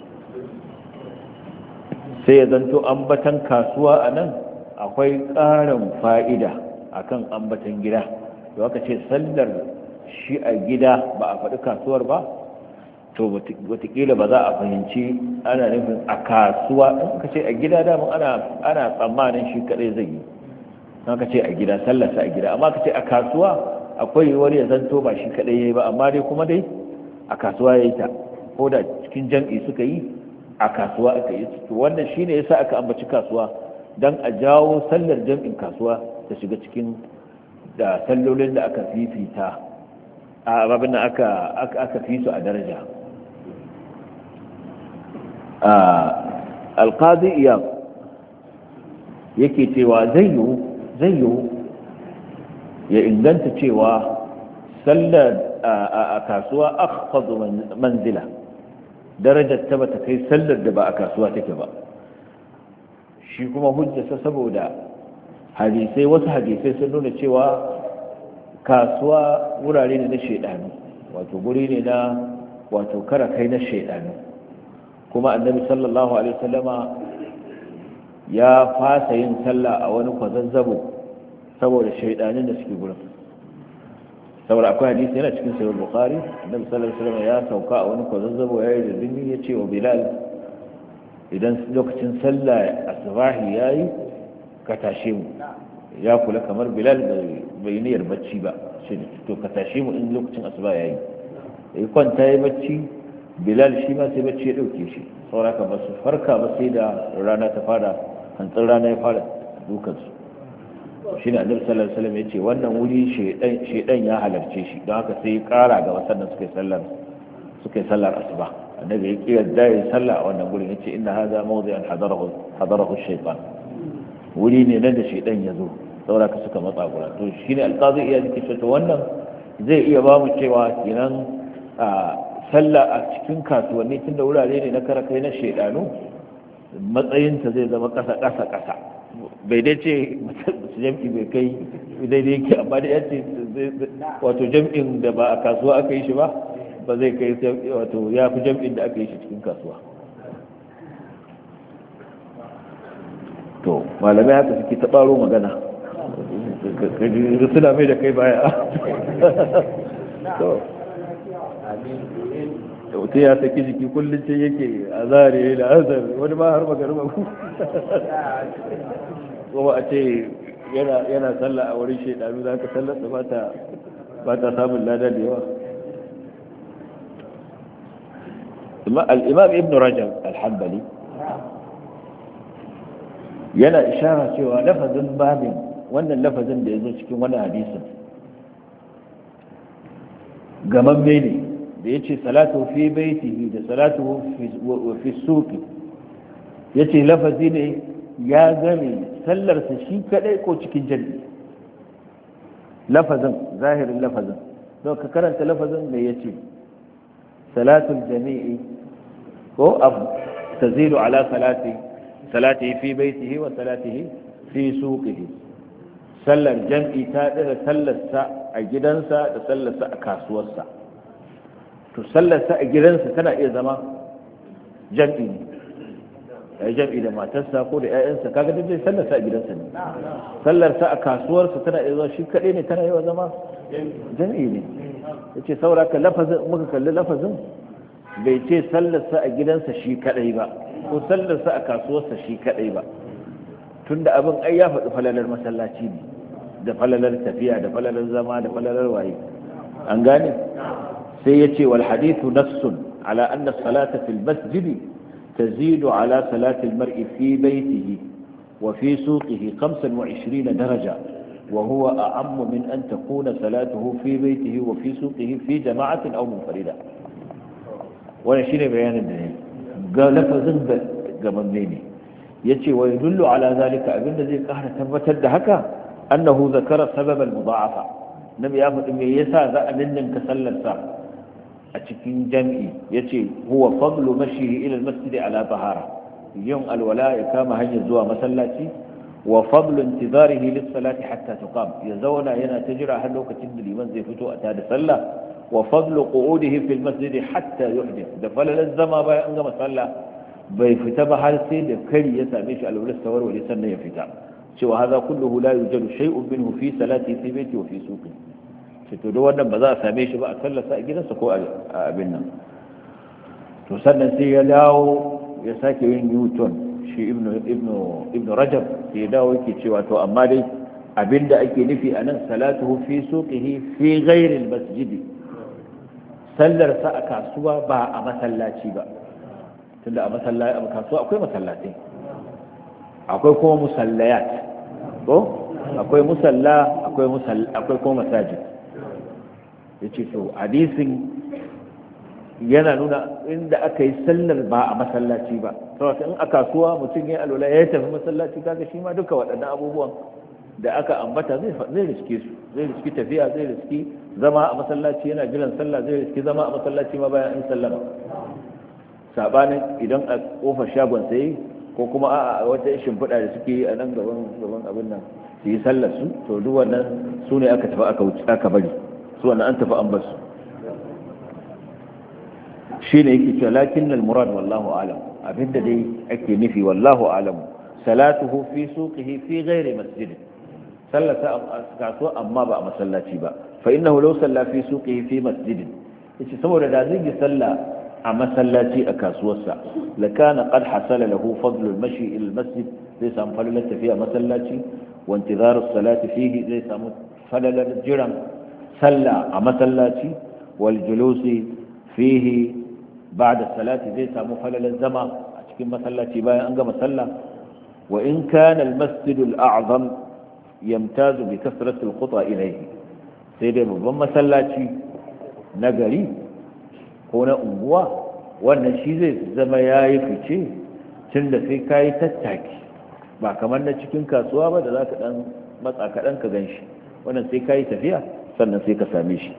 Speaker 2: sai ya zanto ambatan kasuwa a nan akwai ƙarin fa'ida akan ambatan gida da aka ce sallar shi a gida ba a faɗi kasuwar ba to watakila ba za a fahimci ana nufin a kasuwa in ka ce a gida damun ana tsammanin shi kaɗai zai yi in ka ce a gida sallarsa a gida amma ka ce a kasuwa akwai wani ya zanto ba shi kaɗai ya yi ba amma dai kuma dai a kasuwa ya yi ta ko da cikin jam'i suka yi a kasuwa aka yi to wannan shi ne ya sa aka ambaci kasuwa don a jawo sallar jam'in kasuwa ta shiga cikin da sallolin da aka fifita a babin da aka fi su a daraja alqazi iyab yake cewa zai yiwu ya inganta cewa sallar a kasuwa akhfadu manzila darajar ta bata kai sallar da ba a kasuwa take ba shi kuma hujjasa saboda wasu hadisai sun nuna cewa kasuwa wurare ne na shaidanu wato guri ne na wato kara kai na shaidanu kuma annabi sallallahu alaihi wasallama ya fasa yin sallah a wani kwazazzabo saboda shaidanin da suke gurin saboda akwai hadisi yana cikin sahih bukhari annabi sallallahu alaihi wasallama ya sauka a wani kwazazzabo yayi da dinni ya ce wa bilal idan lokacin sallah asbahi yayi ka tashe mu ya kula kamar bilal bai niyyar bacci ba shi to ka tashe mu in lokacin asuba yayi yi kwanta yayi bacci bilal shi ma sai bacci ya dauke shi sauraka ba su farka ba sai da rana ta fara hantsin rana ya fara dukan su shine annabi sallallahu alaihi wasallam yace wannan wuri shedan ya halarce shi don haka sai ya kara ga wasannan suka yi sallar asuba annabi ya kiyar da ya sallah a wannan gurin yace inna hadha mawdi'an hadarahu ash-shaytan wuri ne nan da shedan ya zo saboda ka suka matsa gura to shine alqazi iya yake cewa wannan zai iya ba mu cewa kenan sallah a cikin kasuwanni tunda wurare ne na karakai na shedanu matsayinta zai zama kasa bai dai ce jam'i bai kai daidai yake amma da yace wato jam'in da ba a kasuwa aka yi shi ba zai kai wato ya fi jam'in da aka yi shi cikin kasuwa to malamai haka suke ta baro magana suna mai da kai baya to mutum ya saki jiki kullum ce yake a zare da azar wani ma har magarba kuma a ce yana sallah a wurin shaidanu za ka sallarsa ba ta samun lada da yawa al'imam ibn rajab al-hanbali yana ishara cewa lafazin babin wannan lafazin da ya zo cikin wani hadisin gamamme ne da ya ce salatu fi baitihi da salatu fi suki ya ce lafazi ne ya game sallarsa shi kadai ko cikin jami'i lafazin zahirin lafazin don ka karanta lafazin da ya ce salatul jami'i ko abu tazilu ala salati salatihi fi baitihi wa salatihi fi suqihi sallar jam'i ta dira sallarsa a gidansa da sallarsa a kasuwarsa. to sallarsa a gidansa tana iya zama jam'i ne ya jam'i da matarsa ko da 'ya'yansa kaga duk dai sallarsa a gidansa ne. sallarsa a kasuwarsa tana iya zama shi kaɗai ne, tana iya zama jam'i ne. yace sauraka lafazin muka kalli lafazin bai ce sallarsa a gidansa shi kaɗai ba ko sallarsa a kasuwarsa shi kaɗai ba, tunda abin ai ya faɗi falalar masallaci ne da falalar tafiya da falalar zama da falalar waye, an gane. sai ya ce wal hadithu nassun ala anna salata fil masjidi tazidu ala salati al mar'i fi baytihi wa fi suqihi 25 daraja wa huwa a'ammu min an takuna salatuhu fi baytihi wa fi suqihi fi jama'atin aw munfarida. wannan shine bayanin da ne ga lafazin gamanne ne. yace wa yadullu ala zalika, abinda zai kara tabbatar da haka, annahu zakara sabab al-mudha'afa. nabi ya faɗi me yasa za a ninninka sallarsa a cikin jam'i. yace huwa fadlu mashihi ila al-masjid ala tahara, yin alwala ya kama hanyar zuwa masallaci, wa fadlu intizarihi lis-salati hatta tuqam, ya zauna yana ta jira har lokacin da liman zai fito a tada sallah, wa fadlu qu'udihi fil masjid hatta yuhdith, da falalan zama bayan an gama sallah bai fita ba har sai da kari ya same shi alwala sawarware sannan ya fita. cewa haza kulluhu la yujadu shay'un minhu fi salati fi baiti wa fi suqi, ce to wannan ba za a same shi ba a sallarsa a gidansa ko a abin nan. to sannan sai ya dawo ya sake yin newton shi ibnu rajab sai ya dawo yake cewa to amma dai abinda ake nufi a nan salatuhu fi suqihi fi ghairi al-masjid, sallarsa a kasuwa ba a masallaci ba, tunda a masallaci a kasuwa akwai masallatai, akwai kuma musallayat ko akwai musalla akwai kuma masajid. yace to hadisin yana nuna inda aka yi sallar ba a masallaci ba, saboda in a kasuwa mutum ya alwala ya tafi masallaci kaga shi ma duka waɗannan abubuwan da aka ambata zai riske su, zai riski tafiya, zai riski zama a masallaci yana jiran sallah, zai riski zama a masallaci ma bayan an sallama. sabanin idan a kofar shagon sai ko kuma a wata shimfiɗa da suke yi a nan gaban abin nan su yi sallar su, to duk wannan su ne aka tafi aka bari su, wannan an tafi an bar su. shi ne yake cewa lakin al-murad wallahu alam, abinda dai ake nufi wallahu alam, salatuhu fi suqihi fi ghairi masjid, sallata a kasuwa amma ba a masallaci ba. fa innahu law salla fi suqihi fi masjid, yace saboda da zai yi sallah a masallaci a kasuwarsa, lakana qad hasala lahu fadlu al-mashi ila al-masjid, zai samu falalar tafiya masallaci, wa intizar as-salati fihi, zai samu falalar jiran sallah a masallaci, wal julusi fihi ba'da salati, zai samu falalar zama a cikin masallaci bayan an gama sallah. wa in kana al-masjid al-a'zam yamtazu bi kasrati al-khuta ilayhi, sai dai babban masallaci na gari ko na unguwa wannan shi zai zama ya yi fice, tun da sai ka yi tattaki, ba kamar na cikin kasuwa ba da za ka ɗan matsa kaɗan ka gan shi, wannan sai ka yi tafiya sannan sai ka same shi.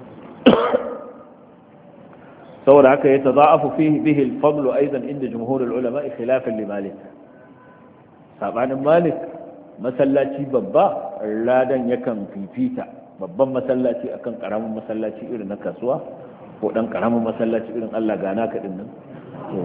Speaker 2: saboda haka ya taza'afu bihi al-fadlu aidan inda jumhur al-ulama khilafan li Malik. sabanin Malik, masallaci babba ladan yakan fifita babban masallaci akan karamin masallaci irin na kasuwa ko dan karamin masallaci irin Allah gana ka din nan. to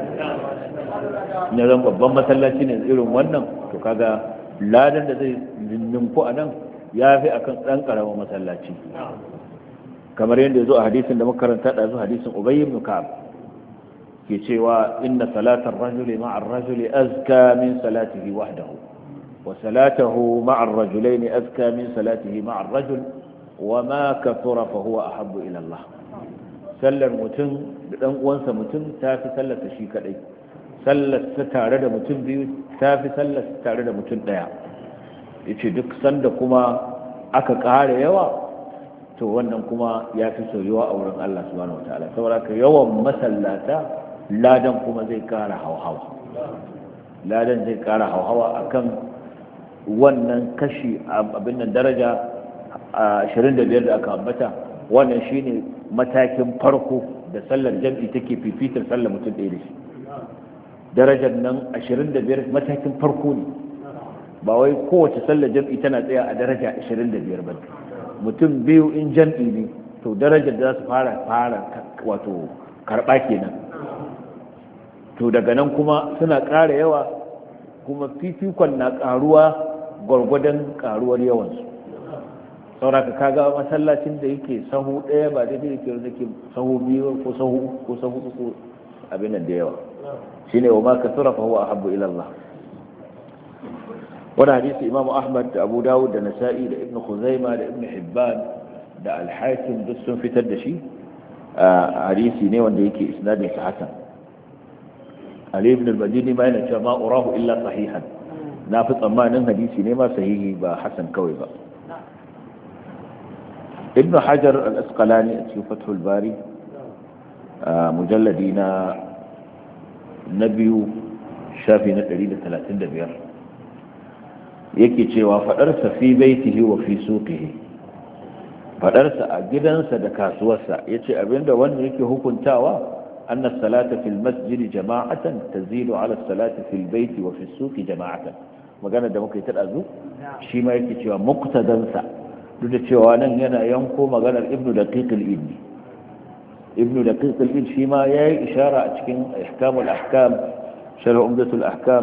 Speaker 2: ne ran babban masallaci ne irin wannan, to kaga ladan da zai ninku a nan yafi akan dan karamin masallaci, kamar yadda yazo a hadisin da muka karanta da hadisin Ubay ibn Ka'ab ke cewa inna salatar rajuli ma'a ar-rajuli azka min salatihi wahdahu wa salatuhu ma'a ar-rajulaini azka min salatihi ma'a ar-rajul wa ma kathura fa huwa ahabbu ila Allah. sallar mutum da dan uwansa mutum tafi sallar shi kadai, sallar sa tare da mutum biyu tafi sallar tare da mutum daya. yace duk sanda kuma aka ƙara yawa to wannan kuma ya fi soyuwa a wurin Allah subhanahu wataala. saboda ka yawan masallata ladan kuma zai ƙara hauhawa, ladan zai ƙara hauhawa akan wannan kashi abin nan daraja 25 da aka ambata. wannan shine matakin farko da sallar jam'i take fifitar sallar mutum ɗaya da shi. darajar nan 25 matakin farko ne, ba wai kowace sallar jam'i tana tsaya a daraja 25 ba. mutum biyu in jam'i ne to darajar da za su fara wato karɓa kenan, to daga nan kuma suna ƙara yawa, kuma fifikon na ƙaruwa gwargwadon ƙaruwar yawansu. sauraka kaga masallacin da yake sahu ɗaya ba daidai yake wanda ke sahu biyu ko sahu ko sahu uku abin da yawa shine wa ma kasura fa huwa ahabbu ila Allah. wani hadisi Imam Ahmad da Abu Dawud da Nasa'i da Ibn Khuzaimah da Ibn Hibban da Al-Hakim duk sun fitar da shi, hadisi ne wanda yake isnadin sa hasan. Ali ibn al-Madini ma yana cewa ma urahu illa sahihan, na fi tsammanin hadisi ne ma sahihi ba hasan kawai ba. Ibn Hajar al-Asqalani a cikin Fathul Bari mujalladi na biyu shafi na 135 yake cewa fadarsa fi baitihi wa fi suqihi, fadarsa a gidansa da kasuwarsa yace abinda wanda yake hukuntawa anna salata fil masjid jama'atan tazidu ala salati fil baiti wa fi suqi jama'atan. magana da muka yi ta dazu shi ma yake cewa muqtadansa, duk da cewa nan yana yanko maganar ibnu daqiq al-id. ibnu daqiq al-id shi ma yayi ishara a cikin ihkamul ahkam sharh umdatul ahkam,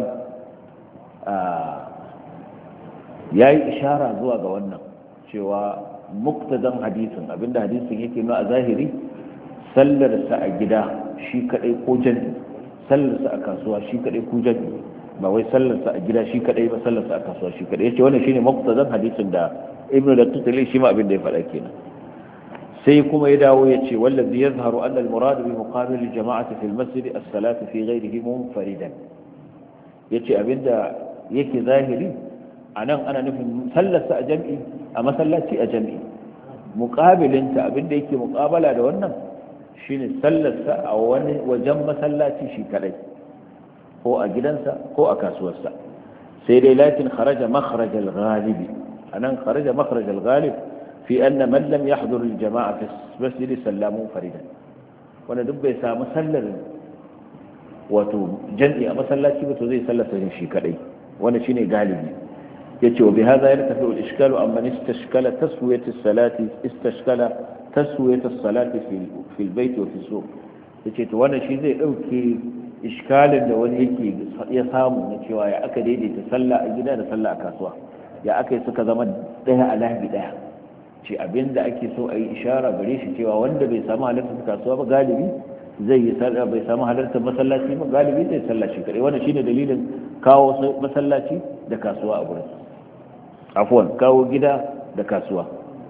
Speaker 2: yayi ishara zuwa ga wannan cewa muktadan hadisin, abinda hadisin yake nuna a zahiri sallar sa a gida shi kadai ko jami'i, sallar sa a kasuwa shi kadai ko jami'i, ba wai sallar sa a gida shi kadai ba, sallar sa a kasuwa shi kadai. yace wannan shine muktadan hadisin da ibnu daqiq shi ma abin da ya faɗa kenan. sai kuma ya dawo yace wallazi yazharu anna al-murad bi muqabil al-jama'ati fi al-masjid as-salatu fi ghayrihi munfaridan. yace abinda yake zahiri anan ana nufin sallarsa a jami'i, a masallaci a jami'i. muqabilinta abinda yake muqabala da wannan shine sallarsa a wani wajen masallaci shi kadai, ko a gidansa ko a kasuwarsa. sai dai lakin kharaja makhraj al-ghalib, anan kharaja makhraj al-ghalib fi anna man lam yahdhur al-jama'a fi masjid sallamu faridan, wanda duk bai samu sallar wato jami'i a masallaci ba to zai sallarsa shi kadai, wanda shine galibi. yace wa bihadha yartafi al-ishkalu amma istashkala taswiyat as-salati istashkala taswiyat as-salati fi al-bayt wa fi as-suq. yace to wannan shi zai dauke iskalin da wani yake ya samu na cewa ya aka daidaita sallah a gida da sallah a kasuwa, ya aka yi suka zama daya a lahi daya. ce abinda ake so a yi ishara gare shi cewa wanda bai samu halartar kasuwa ba galibi zai yi sallah, bai samu halartar masallaci ba galibi zai sallah shi kadai. wannan shine dalilin kawo masallaci da kasuwa a gurin, afwan kawo gida da kasuwa.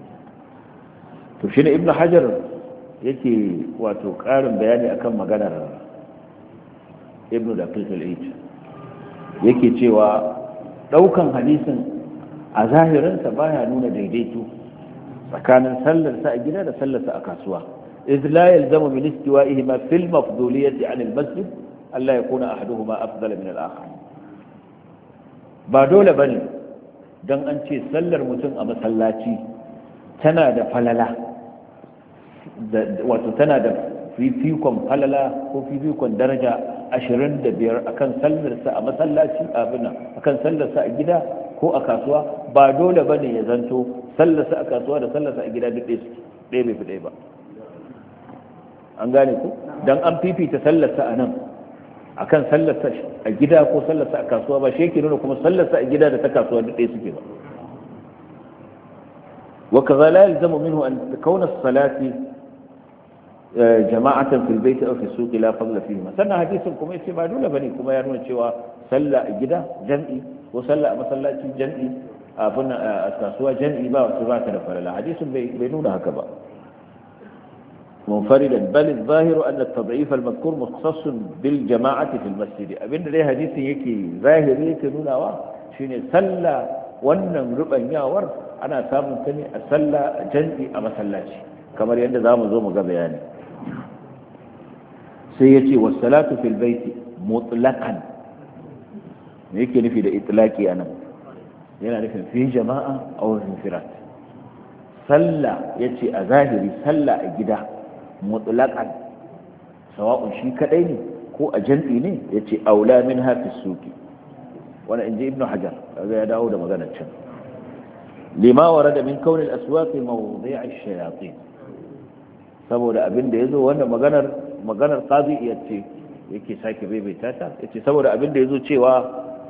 Speaker 2: to shine ibnu hajar yake wato karin bayani akan maganar ibnu daqiq al-eid, yake cewa daukan hadisin a zahirinsa baya nuna daidaito tsakanin sallarsa a gida da sallarsa a kasuwa. إذ لا يلزم من استوائهما في المفضولية عن المسجد ألا يكون أحدهما أفضل من الآخر. بعدول بني دان أنتي سلر متن أما سلاتي تنادى فللا وتتنادى فيكم فللا وفي فيكم درجة 25 akan sallarsa a masallaci abuna akan sallarsa a gida ko a kasuwa. ba dole bane ya zanto sallarsa a kasuwa da sallarsa a gida duk ɗaya bai fi ɗaya ba. an gane ku dan an fifita sallarsa a nan akan sallarsa a gida ko sallarsa a kasuwa ba shi yake nuna kuma sallarsa a gida da ta kasuwa duk ɗaya suke ba. wa kaza la yalzamu minhu an takuna as-salati jama'atan fil bayt aw fi as-suq la fadla fihi. sannan hadisin kuma yace ba dole bane kuma ya nuna cewa sallah a gida jam'i ko sallah a masallaci jam'i a kasuwa jam'i ba wasu ba ta da falala. hadisin bai nuna haka ba. منفردا بل الظاهر أن التضعيف المذكور مختص بالجماعة في المسجد. أبن لي حديث يكي ظاهر يكي نوناوا شيني سلا ونن ربن ياور أنا سامن تني أسلا جنبي أما سلاتي كما يند زام زوم غبياني. سيتي والصلاة في البيت مطلقا يكي نفي لإطلاقي أنا yana nufin fi jama'a aw infirat. sallah yace a zahiri sallah a gida mutlaqan sawa'un shi kadai ne ko a jam'i ne yace aula minha fi suqi wannan inji ibnu hajar kaga ya dawo da maganar can lima warada min kauni al-aswaq mawdi' ash-shayatin saboda abin da yazo wannan maganar qadi yace yake sake baibaita ta yace saboda abin da yazo cewa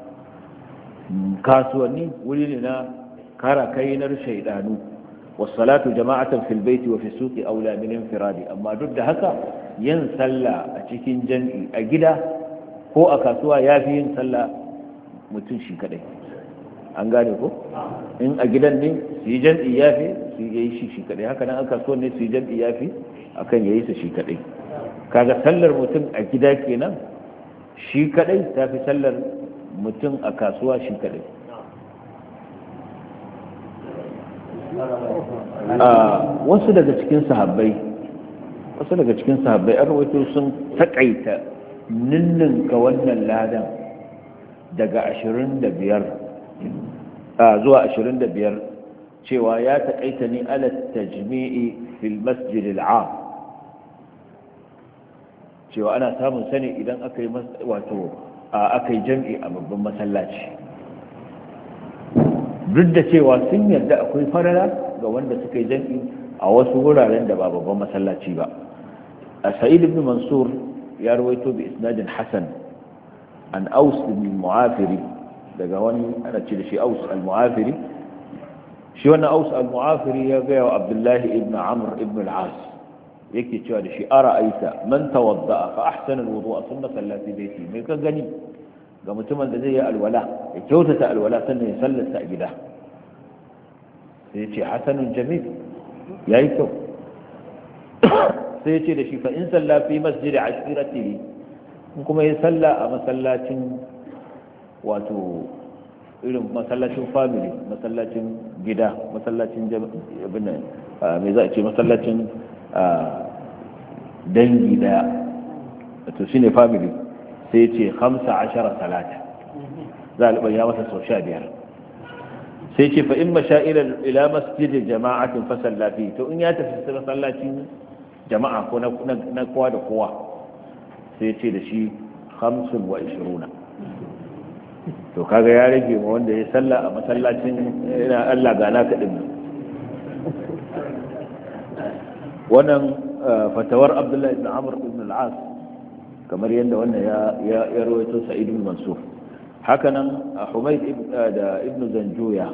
Speaker 2: kasuwanni wuri ne na kara kainar shaydanu was-salatu jama'atan fil bayti wa fi suqi aula min infiradi amma duk da haka yin sallah a cikin jami'i a gida ko a kasuwa yafi yin sallah mutum shi kadai an gane ko in a gidan ne su yi jam'i yafi su yi shi kadai haka nan a kasuwan ne su yi jam'i yafi akan yayi su shi kadai kaga sallar mutum a gida kenan shi kadai tafi sallar mutum a kasuwa shi kadai wasu daga cikin sahabbai an rawaito sun takaita ninninka wannan ladan daga 25 zuwa 25 cewa ya takaita ni ala tajmi'i fil masjid al'am cewa ana samun sani idan aka yi wato aka yi jam'i a babban masallaci duk da cewa sun yarda akwai farara ga wanda suka yi jam'i a wasu wuraren da ba babban masallaci ba a sa'id ibn mansur ya rawaito bi isnadin hasan an aus ibn mu'afiri daga wani ana ce da shi aus al-mu'afiri shi wannan aus al-mu'afiri ya gaya wa abdullahi ibn amr ibn al-as yake cewa da shi ara aita man tawadda fa ahsana al-wudu'a thumma salla fi bayti mai ka gani ga mutumin da zai yi alwala ya kyautata alwala sannan ya sallata a gida sai ya ce hasanun jamil yayi kyau sai ya ce da shi fa in salla fi masjid ashiratihi in kuma ya salla a masallacin wato irin masallacin family masallacin gida masallacin abin nan me za a ce masallacin dangi daya to shine family sai ce 15 salata za a ya masa sau 15 sai ce fa in masha ila masjid jama'atin fa sallafi to in ya tafi masallacin jama'a ko na kowa da kowa sai ce da shi 25 to kaga ya rage ma wanda ya salla a masallacin ina Allah gana kadin wannan fatawar Abdullah ibn Amr ibn al-As kamar yadda wannan ya rawaito Sa'id ibn Mansur hakanan Humayd ibn Zanjuya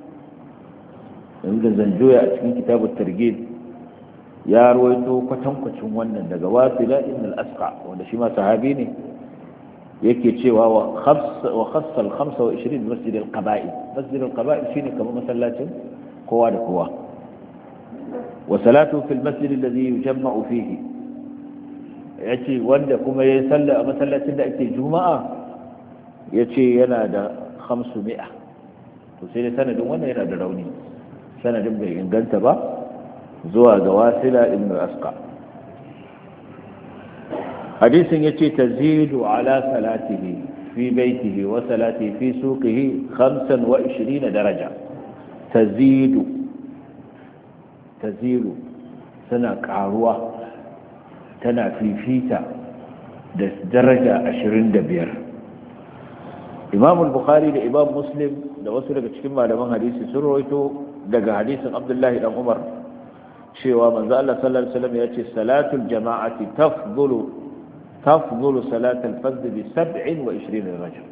Speaker 2: a cikin kitab at-Targhib ya rawaito kwatankwacin wannan daga Wasila ibn al-Asqa wanda shi ma sahabi ne yake cewa wa khassa al-25 masjid al-qaba'id masjid al-qaba'id shine kamar masallacin kowa da kowa wa salatu fil masjid alladhi yujma'u fihi yace wanda kuma yayin sallah a masallacin da ake juma'a yace yana da 500 to sai da sanadin wannan yana da rauni sanadin bai inganta ba zuwa ga Wasila ibn Asqa hadisin yace tazidu ala salatihi fi baitihi wa salatihi fi suqihi 25 daraja tazidu tana karuwa tana fifita da daraja 25 Imam al-Bukhari da Imam Muslim da wasu daga cikin malaman hadisi sun rawaito daga hadisin Abdullahi dan Umar cewa manzo Allah sallallahu alaihi wasallam yace salatul jama'ati تفضل صلاة الفجر ب27 رجل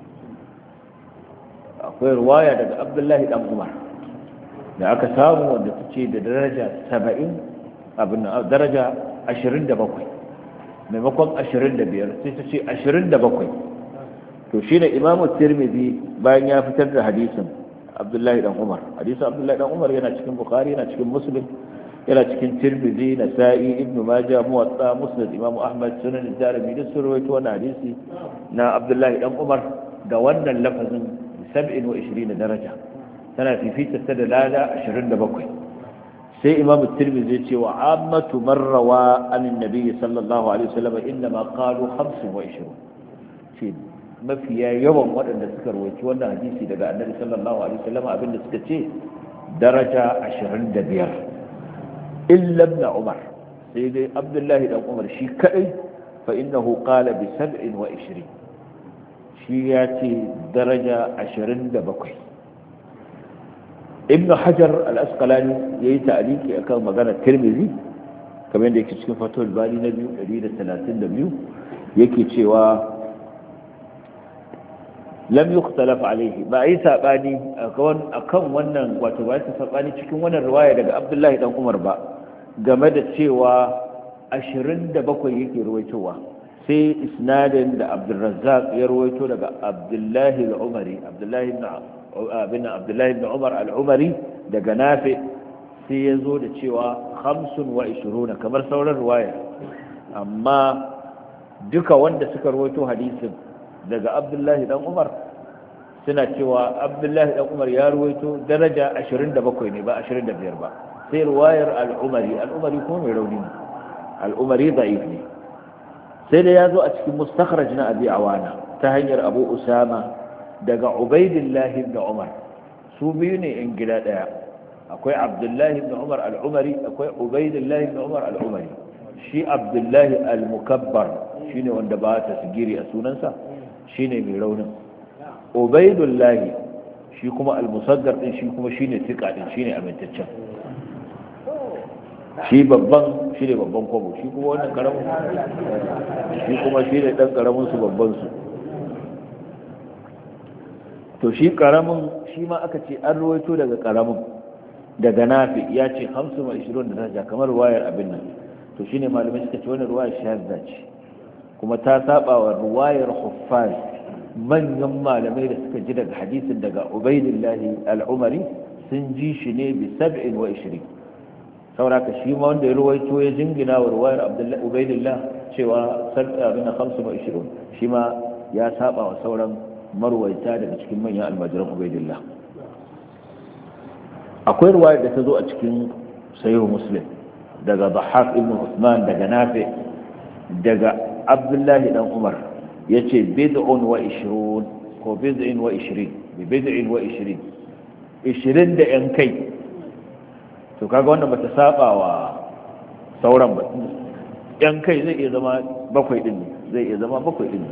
Speaker 2: akwai ruwaya daga Abdullahi dan Umar da aka samu wanda tace da daraja 70 abin daraja 27 maimakon 25 sai tace 27 to shine Imam Tirmidhi bayan ya fitar da hadisin Abdullahi dan Umar Abdullahi dan Umar yana cikin Bukhari yana cikin Muslim yana cikin Tirmidhi, Nasa'i, Ibn Majah, Muwatta, Musnad Imam Ahmad, Sunan Ad-Darimi da sun rawaito wannan hadisi na Abdullahi dan Umar da wannan lafazin 27 daraja tana fifita ta da lada 27 sai Imam Tirmidhi ya ce wa ammatu marrawa an annabi sallallahu alaihi wasallam inna ma qalu 25 ce mafiya yawan waɗanda suka rawaito wannan hadisi daga annabi sallallahu alaihi wasallam abinda suka ce daraja 25 illa ibn Umar sai dai Abdullahi dan Umar shi kadai فإنه قال ب27 shi ya ce daraja 27. ibn hajar al-asqalani ya yi ta'aliki akan magana tirmidhi kamar da yake cikin fatul bari na 132 yake cewa lam yukhtalaf alayhi ba yi sabani akan wannan wato ba yi sabani cikin wannan riwaya daga abdullahi dan umar ba game da cewa 27 yake ruwaitowa sai isnadin da abdurrazzaq ya ruwaito daga abdullahi al-umari abdullahi ibn umar al-umari daga nafi sai ya zo da cewa 25 kamar sauran riwaya amma duka wanda suka ruwaito hadisin daga abdullahi dan umar suna cewa abdullahi dan umar ya ruwaito daraja 27 ne ba 25 ba sai riwayar al-umari kuma mai rauni ne al-umari da'if ne sai da ya zo a cikin mustakhraj na abi awana ta hanyar abu usama daga ubaidillah ibn umar su biyu ne in gida daya akwai abdullah ibn umar al-umari akwai ubaidillah ibn umar al-umari shi abdullah al-mukabbar shine wanda ba ta sigiri a sunansa shine mai raunin ubaidillah shi kuma al-musaddar din shi kuma shine tika din shine amintaccen shi babban shi ne babban kwabo shi kuma wannan karamin shi kuma shi ne dan karamin su babban su to shi karamin shi ma aka ce an rawaito daga karamin daga nafi ya ce 25 da daraja kamar ruwayar abin nan to shine malamai suka ce wannan ruwayar shahada ce kuma ta saba wa ruwayar huffaz manyan malamai da suka ji daga hadisin daga ubaidillahi al-umari sun ji shi ne bi 27 sauraka shi ma wanda ya ruwaito ya jingina wa ruwayar ubaidillah cewa abin na 25 shi ma ya saba wa sauran marwaita daga cikin manyan almajiran ubaidillah akwai ruwayar da ta zo a cikin sahihu muslim daga dhahhak ibn usman daga nafi daga abdullahi dan umar yace bid'un wa 20 ko bid'in wa 20 bi bid'in wa 20 da yan kai to kaga wannan bata saba wa sauran ba yan kai zai iya zama bakwai din zai iya zama bakwai din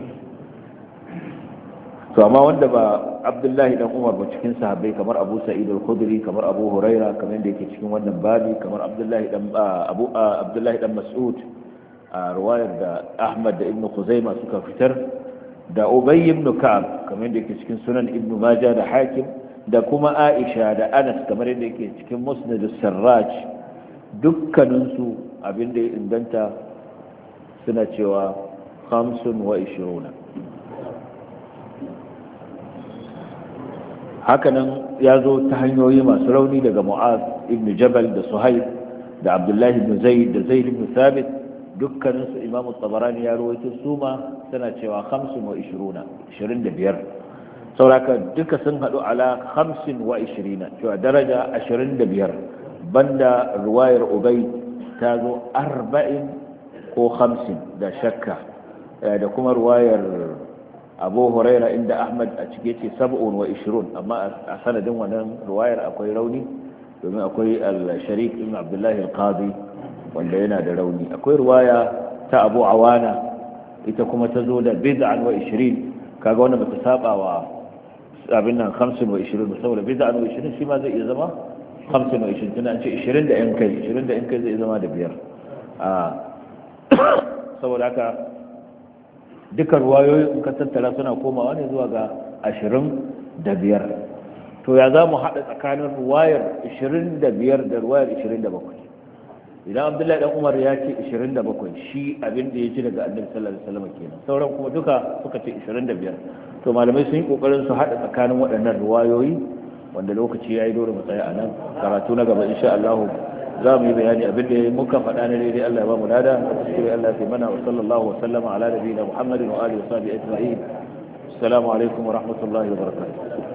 Speaker 2: to amma wanda ba abdullahi dan umar ba cikin sahabbai kamar abu sa'id al-khudri kamar abu huraira kamar da yake cikin wannan babi kamar abdullahi dan mas'ud a riwayar da ahmad da ibn khuzaimah suka fitar da ubay ibn ka'ab kamar da yake cikin sunan ibn majah da hakim da kuma aisha da anas kamar yadda yake cikin musnad as-sarraj dukkaninsu abinda ya inganta suna cewa 25 hakanan ya zo ta hanyoyi masu rauni daga mu'az ibn jabal da suhaib da abdullahi ibn zaid da zaid ibn thabit dukkaninsu imamu tabarani ya rawaito suma suna cewa 25 sauraka duka sun haɗu ala 25 cewa daraja 25 banda ruwayar ubay ta zo 40 ko 50 da shakka da kuma ruwayar abu huraira inda ahmad a cike ce 27 amma a sanadin wannan ruwayar akwai rauni domin akwai al-sharik ibn abdullahi al-qadi wanda yana da rauni akwai ruwaya ta abu awana ita kuma ta zo da bid'an wa 20 kaga wannan bata saba wa abin nan 25 saboda bid'an wa 20 shi ma zai iya zama 25 tana ce 20 da yan kai zai zama da biyar saboda haka dukkan ruwayoyi in ka tattara suna komawa ne zuwa ga 25 to ya za mu haɗa tsakanin ruwayar 25 da ruwayar 27 idan abdullahi dan umar ya ce 27 shi abin da ya ji daga annabi sallallahu alaihi wasallam kenan sauran kuma duka suka ce 25 to malamai sun yi kokarin su haɗa tsakanin waɗannan ruwayoyi wanda lokaci ya yi dole mu tsaya a nan karatu na gaba insha Allah za mu yi bayani abin da muka faɗa na daidai Allah ya ba mu lada sai Allah ya mana wa sallallahu wa sallama ala nabiyina Muhammadin wa alihi wa sahbihi ajma'in assalamu alaikum wa rahmatullahi wa barakatuh